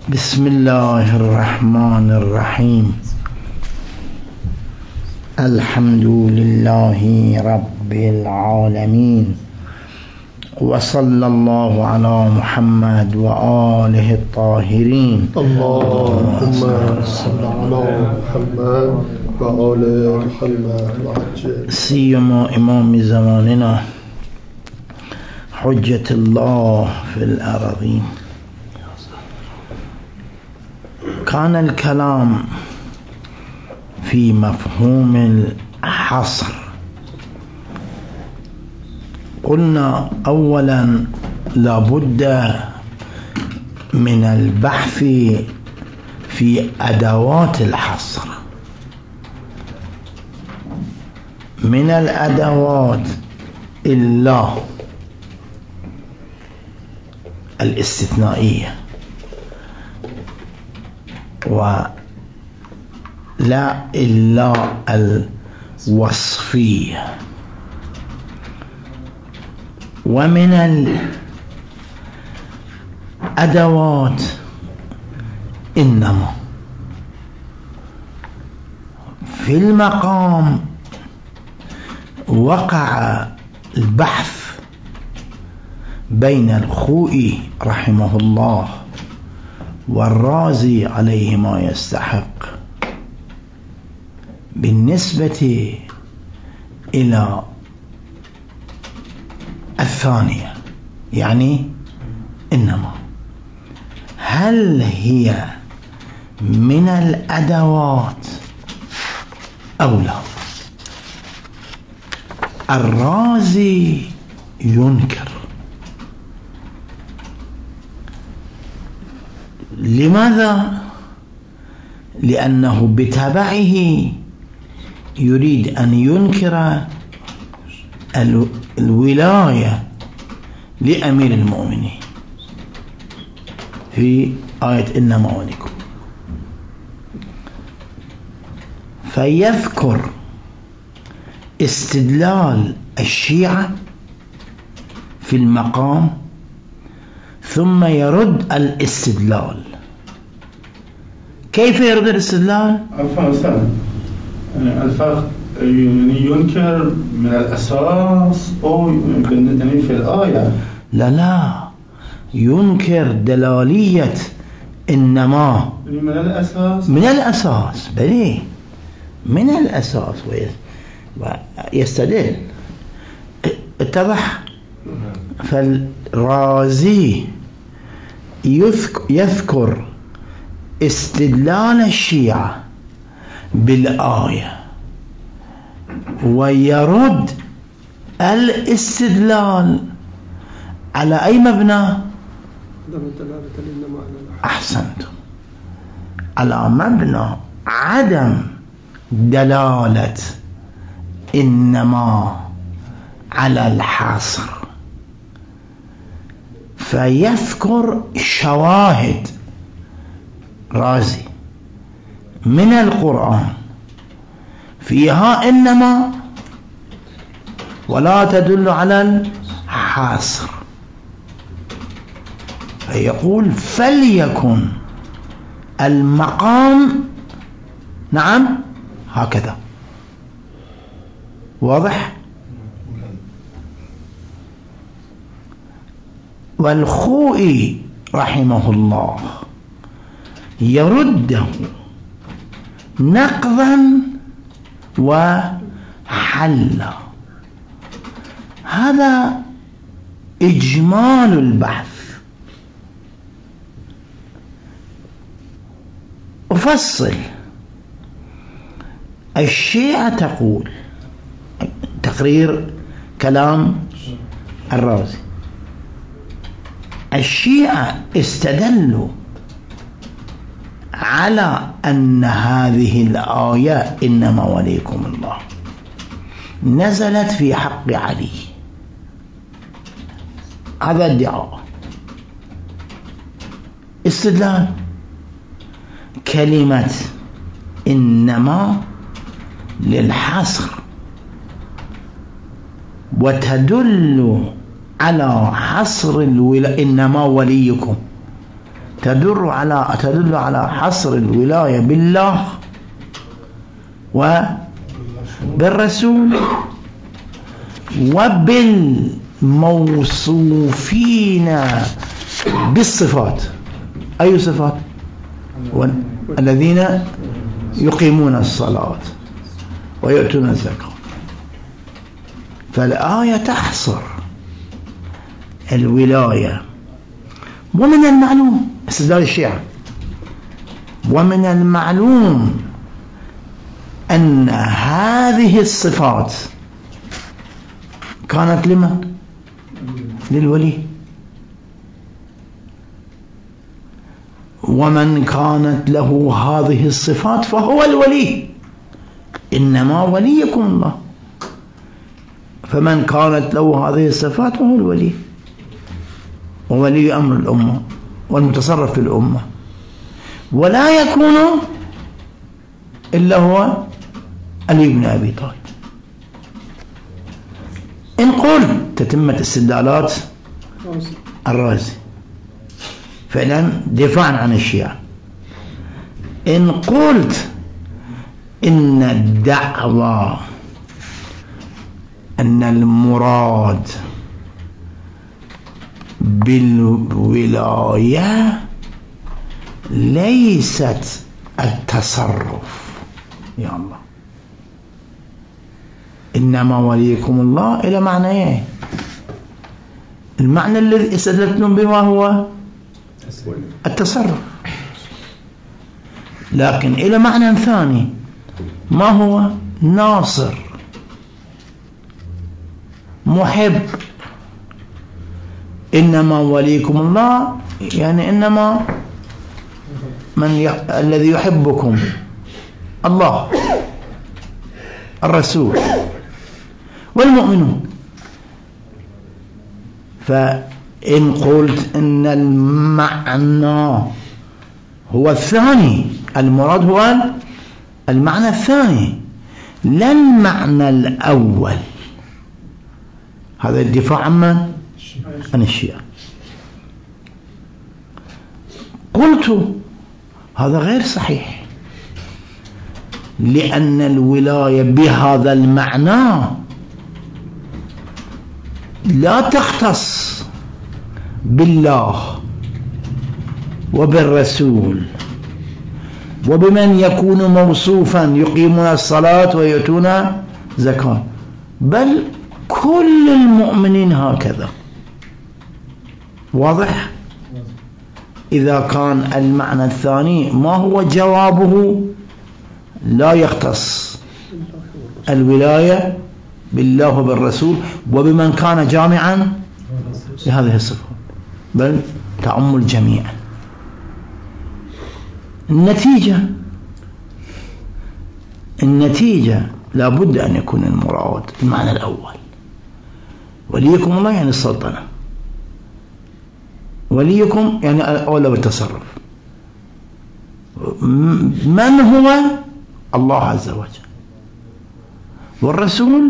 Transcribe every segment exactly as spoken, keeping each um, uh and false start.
بسم الله الرحمن الرحيم. الحمد لله رب العالمين، وصلى الله على محمد وآله الطاهرين. اللهم صل على محمد وآل محمد وعجل سيما إمام زماننا حجة الله في الأرضين. كان الكلام في مفهوم الحصر. قلنا أولا لابد من البحث في أدوات الحصر. من الأدوات إلا الاستثنائية ولا إلا الوصفية، ومن الأدوات إنما. في المقام وقع البحث بين الخوئي رحمه الله والرازي عليه ما يستحق بالنسبة إلى الثانية، يعني إنما. هل هي من الأدوات أو لا؟ الرازي ينكر. لماذا؟ لأنه بتبعه يريد أن ينكر الولاية لأمير المؤمنين في آية إنما وليكم، فيذكر استدلال الشيعة في المقام ثم يرد الاستدلال. كيف يرد الاستدلال؟ الفرق يعني ينكر من الأساس أو يعني في الآية؟ لا لا، ينكر دلالية إنما من الأساس. من الأساس بلي من الأساس ويستدل. اتضح؟ فالرازي يذكر استدلال الشيعة بالآية ويرد الاستدلال على أي مبنى؟ أحسنتم، على مبنى عدم دلالة إنما على الحصر. فيذكر شواهد رازي من القرآن فيها إنما ولا تدل على الحصر، فيقول فليكن المقام نعم هكذا. واضح؟ والخوئي رحمه الله يرده نقضا وحلا. هذا إجمال البحث. أفصل. الشيعة تقول، تقرير كلام الرازي، الشيعة استدلوا على أن هذه الآية إنما وليكم الله نزلت في حق علي. هذا ادعاء. استدلال كلمة إنما للحصر وتدل على حصر الولاية، إنما وليكم تدل على تدل على حصر الولاية بالله وبالرسول وبالموصوفين بالصفات. أي صفات؟ الذين يقيمون الصلاة ويؤتون الزكاة. فالآية تحصر الولاية. ومن المعلوم استدلال الشيعة، ومن المعلوم أن هذه الصفات كانت لمن؟ للولي. ومن كانت له هذه الصفات فهو الولي. إنما وليكم الله. فمن كانت له هذه الصفات فهو الولي، وولي أمر الأمة والمتصرف في الأمة، ولا يكون إلا هو علي بن أبي طالب. إن قلت تتمة استدلالات الرازي فعلا دفاعا عن الشيعة. إن قلت إن الدعوة أن المراد بالولاية ليست التصرف، يا الله، إنما وليكم الله إلى معنى إيه؟ المعنى الذي استدلتم به هو التصرف، لكن إلى معنى ثاني ما هو؟ ناصر، محب. إنما وليكم الله يعني إنما من ي... الذي يحبكم الله، الرسول والمؤمنون. فإن قلت إن المعنى هو الثاني، المراد هو المعنى الثاني لا المعنى الأول، هذا الدفاع عن من؟ عن الشيعة. قلت هذا غير صحيح، لأن الولاية بهذا المعنى لا تختص بالله وبالرسول وبمن يكون موصوفا يقيمون الصلاة ويؤتون زكاة، بل كل المؤمنين هكذا. واضح؟ إذا كان المعنى الثاني ما هو جوابه؟ لا يختص الولاية بالله وبالرسول وبمن كان جامعا لهذه الصفات، بل تعم الجميع. النتيجة النتيجة لابد أن يكون المراد المعنى الأول، وليكم الله يعني السلطنة، وليكم يعني أولى بالتصرف. من هو؟ الله عز وجل والرسول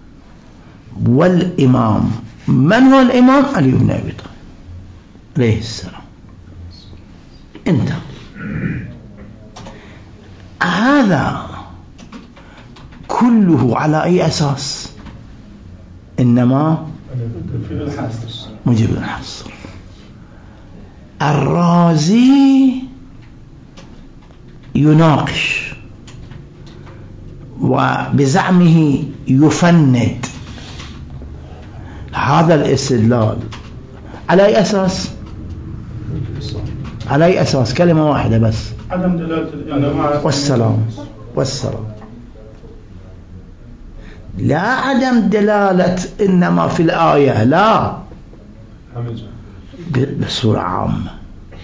والإمام. من هو الإمام؟ علي بن أبي طالب عليه السلام. انت هذا كله على أي أساس؟ إنما مجيب الحصر. الرازي يناقش وبزعمه يفند هذا الاستدلال على أي أساس؟ على أي أساس؟ كلمة واحدة بس، عدم دلالة والسلام والسلام. لا عدم دلالة إنما في الآية، لا، بصورة عامة.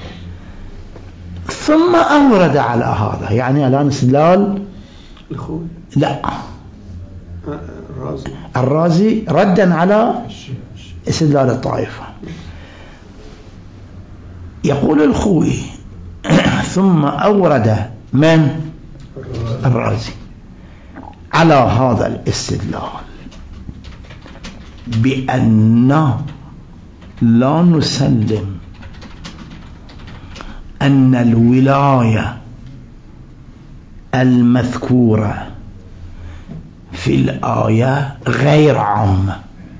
ثم أورد على هذا، يعني الآن استدلال لا الرازي. الرازي ردا على استدلال الطائفة. يقول الخوي ثم أورد من؟ الرازي على هذا الاستدلال بأن لا نسلم أن الولاية المذكورة في الآية غير عامة.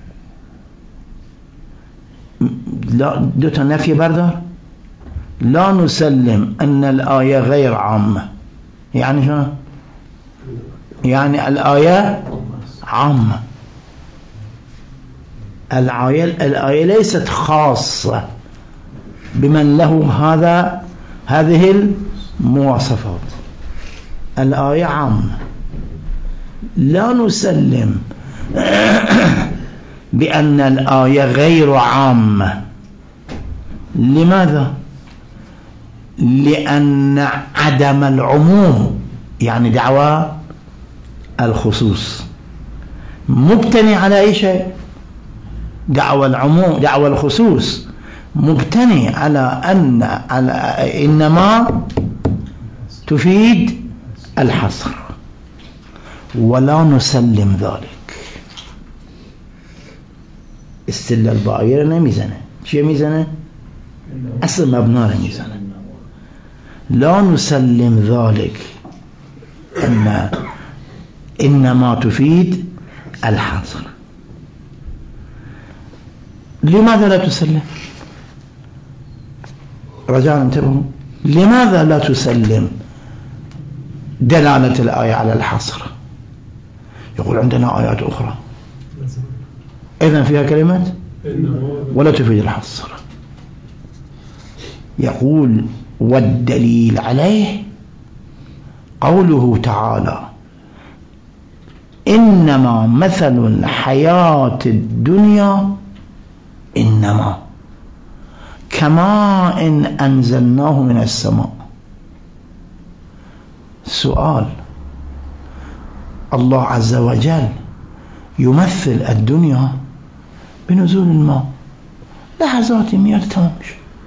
لا دوتا نفي بردار، لا نسلم أن الآية غير عامة. يعني شو؟ يعني الآية عامة. الآية, الآية ليست خاصة بمن له هذا هذه المواصفات. الآية عامة. لا نسلم بأن الآية غير عامة. لماذا؟ لأن عدم العموم يعني دعوى الخصوص مبتني على أي شيء؟ دعوى العموم دعوى الخصوص مبتني على أن على إنما تفيد الحصر، ولا نسلم ذلك. استدلال بايرنا ميزانة. شيء ميزانة؟ أصل مبنى ميزانة. لا نسلم ذلك أن إنما تفيد الحصر. لماذا لا تسلم؟ رجاء انتبهوا، لماذا لا تسلم دلالة الآية على الحصر؟ يقول عندنا آيات أخرى إذن فيها كلمة ولا تفيد الحصر. يقول والدليل عليه قوله تعالى إنما مثل الحياة الدنيا إنما كما إن أنزلناه من السماء. سؤال: الله عز وجل يمثل الدنيا بنزول الماء لحظات مئة تمامش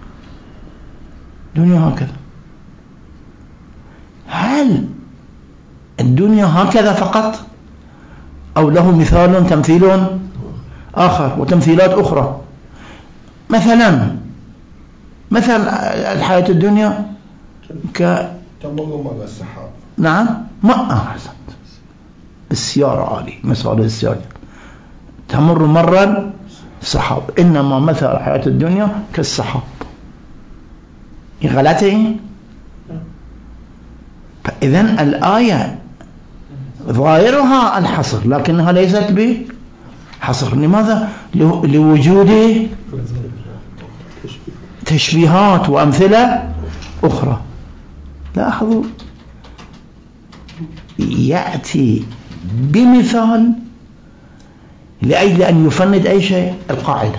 دنيا هكذا. هل الدنيا هكذا فقط أو له مثال تمثيل آخر وتمثيلات أخرى؟ مثلا مثل الحياة الدنيا ك تمر مع السحاب. نعم ما أحسنت. السيارة عالي مثال السيارة تمر مرا سحاب. إنما مثل الحياة الدنيا كالسحاب. غلطي. فإذن الآية ظاهرها الحصر لكنها ليست بحصر. لماذا؟ لوجود تشبيهات وأمثلة أخرى. لاحظوا، يأتي بمثال لأجل أن يفند أي شيء. القاعدة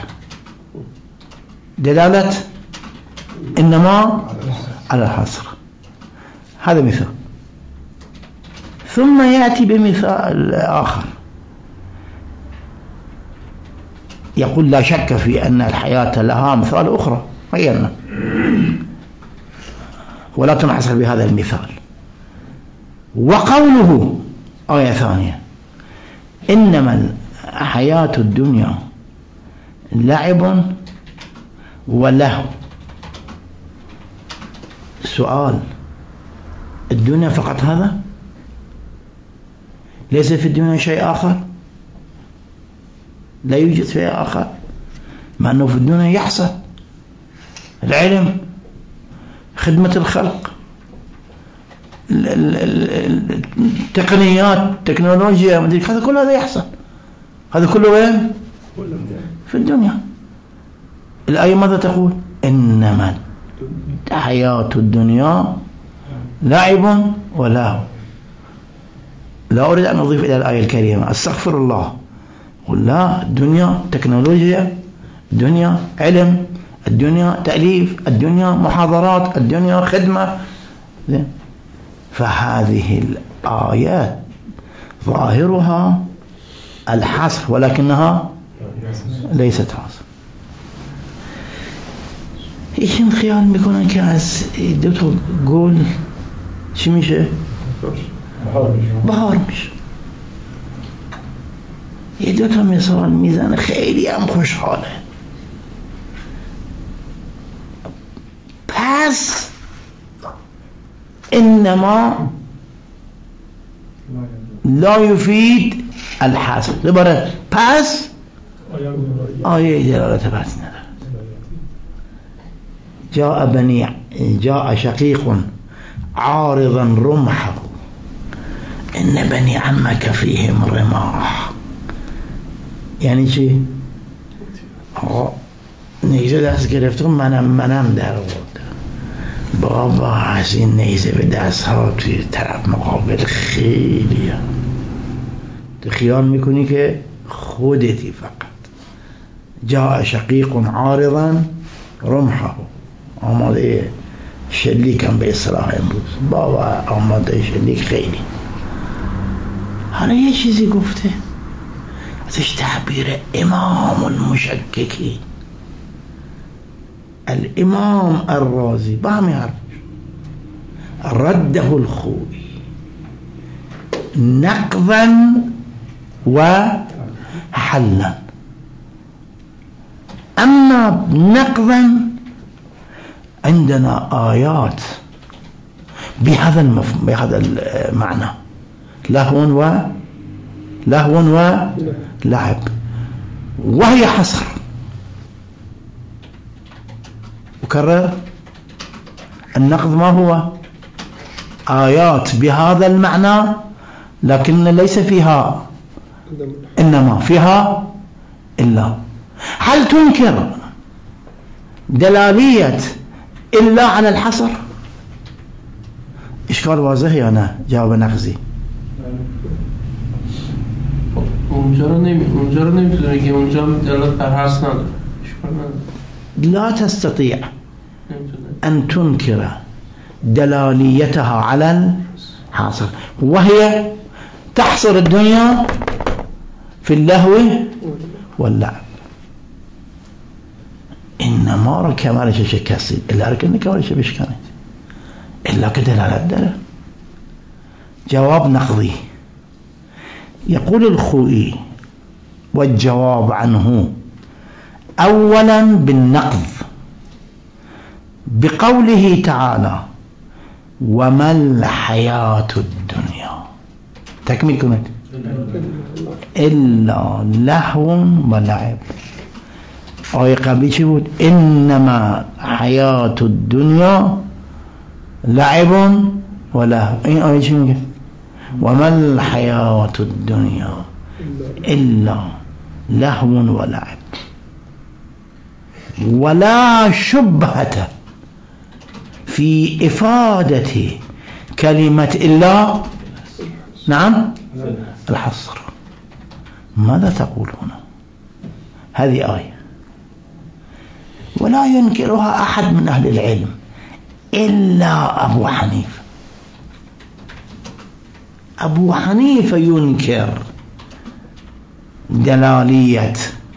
دلالة إنما على الحصر، هذا مثال. ثم يأتي بمثال آخر يقول لا شك في أن الحياة لها مثال أخرى غيرنا ولا تنحصر بهذا المثال. وقوله آية ثانية إنما الحياة الدنيا لعب ولهو. سؤال: الدنيا فقط هذا؟ ليس في الدنيا شيء آخر؟ لا يوجد شيء آخر؟ مع أنه في الدنيا يحصل العلم، خدمة الخلق، التقنيات، تكنولوجيا، هذا كله هذا يحصل. هذا كله وين؟ في الدنيا. الآية ماذا تقول؟ إنما حياة الدنيا لعب ولهو. لا أريد أن أضيف إلى الآية الكريمة، أستغفر الله. قل لا، الدنيا تكنولوجيا، الدنيا علم، الدنيا تأليف، الدنيا محاضرات، الدنيا خدمة. فهذه الآيات ظاهرها الحصر ولكنها ليست حصر. إيش الخيال بيكون كاس دكتور قول شو مشى بهار مش يدوتهم يصير الميزان خيلي أم خوش حاله. بس إنما لا يفيد الحصر. لبرا پس آية دلالة بس نداره. جاء بني جاء شقيق عارضا رمحه إن بني عمك فيهم رماح. یعنی چی؟ آقا نیزه دست گرفتم منم منم در آورد. بابا از این نیزه به دست ها توی طرف مقابل خیلی تو خیال میکنی که خودتی فقط. جاء شقیق عارضا رمحه، آماده شلیکم به اصطلاح امروز. بابا آماده شلیک خیلی. حالا یه چیزی گفته ازش تعبیر امام المشککی، الامام الرازی با همین حرف رده الخوئی نقضا و حلا. اما نقضا عندنا آيات بهذا المف... بهذا المعنى، لهو و لهو ولعب، وهي حصر. وكرر النقض ما هو؟ آيات بهذا المعنى لكن ليس فيها إنما فيها إلا. هل تنكر دلالية إلا على الحصر؟ إشكال واضح يا أنا جواب نقضي. اونجا رو نمی اونجا رو نمیتونه که اونجا دلالت بر حصر نداره. لا تستطيع أن تنكر دلاليتها على الحاصر، وهي تحصر الدنيا في اللهو واللعب. إنما را كمالش شكسي إلا ركن كمالش بشكنت إلا كدلالة داره. جواب نقضي. يقول الخوئي والجواب عنه أولا بالنقض بقوله تعالى وما الحياة الدنيا، تكمل كلمة إلا لهو ولعب. آية قبل شو بود؟ إنما حياة الدنيا لعب ولهو. إيه آية شو میگه؟ وما الحياة الدنيا إلا لهو ولعب ولا شبهة في إفادة كلمة إلا نعم الحصر. ماذا تقولون؟ هذه آية ولا ينكرها أحد من أهل العلم إلا أبو حنيفة. أبو حنيفة ينكر دلالية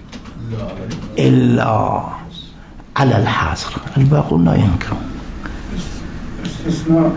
إلا على الحاصر، الباقون لا ينكرون. استثناء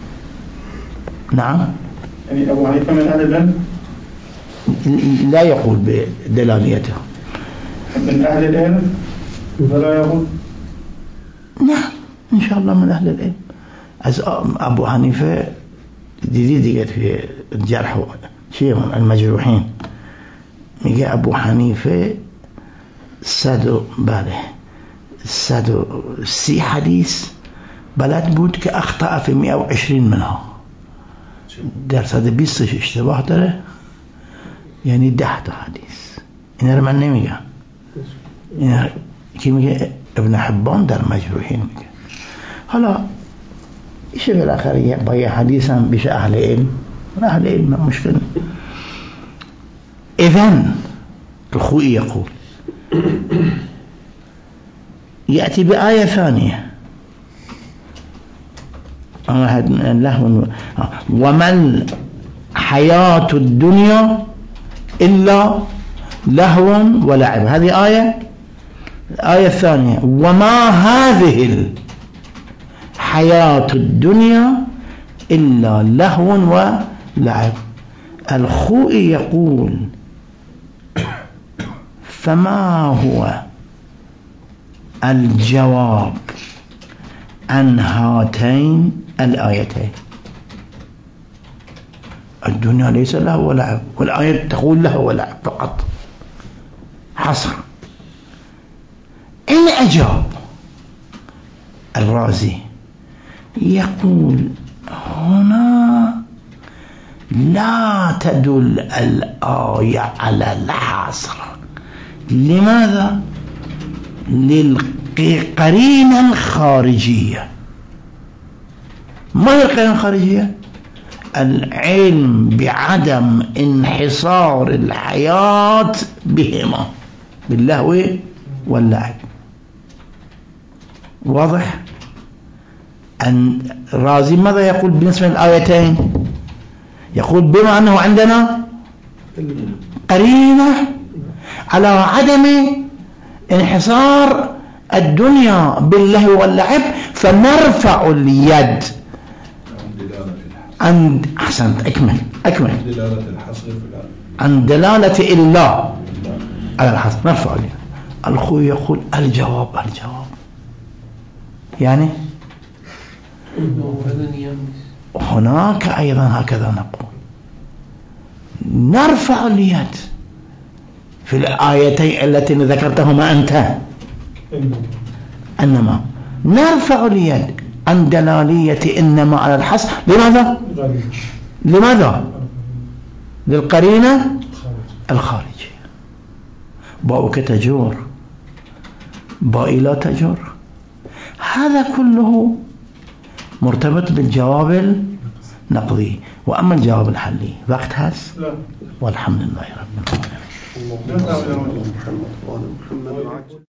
نعم، يعني أبو حنيفة من أهل العلم لا يقول بدلاليته. من أهل العلم فلا يقول. نعم إن شاء الله من أهل العلم. أبو حنيفة دي دي في الجرح شيء المجروحين میگه ابو حنیفه صد و بله صد و سی حدیث بلد بود که اخطأ فی مئة و عشرین منها، در صد و بیستش اشتباه داره، یعنی ده تا حدیث. اینا رو من نمیگم، اینا کی میگه؟ ابن حبان در مجروحین میگه. حالا ایشه بالاخره با یه حدیث هم بیشه اهل علم، من اهل علم مشکل. إذن الخوئي يقول يأتي بآية ثانية وما الحياة الدنيا إلا لهو ولعب. هذه آية. الآية الثانية وما هذه الحياة الدنيا إلا لهو ولعب. الخوئي يقول فما هو الجواب عن هاتين الآيتين. الدنيا ليس له ولعب، والآية تقول له ولعب فقط حصر. إن أجاب الرازي يقول هنا لا تدل الآية على الحصر. لماذا؟ للقرينة الخارجية. ما هي القرينة الخارجية؟ العلم بعدم انحصار الحياة بهما، باللهو واللعب. واضح؟ أن الرازي ماذا يقول بالنسبة للآيتين؟ يقول بما أنه عندنا قرينة على عدم انحصار الدنيا باللهو واللعب، فنرفع اليد عن أحسنت أكمل أكمل عن دلالة الله على الحصر، نرفع اليد. الخوي يقول الجواب الجواب يعني هناك أيضا هكذا نقول نرفع اليد في الآيتين التي ذكرتهما أنت، إنما نرفع اليد عن دلالية إنما على الحصر. لماذا؟ لماذا؟ للقرينة الخارجية. باؤك تجور بائي لا تجور. هذا كله مرتبط بالجواب النقضي. وأما الجواب الحلي وقت هس والحمد لله رب العالمين.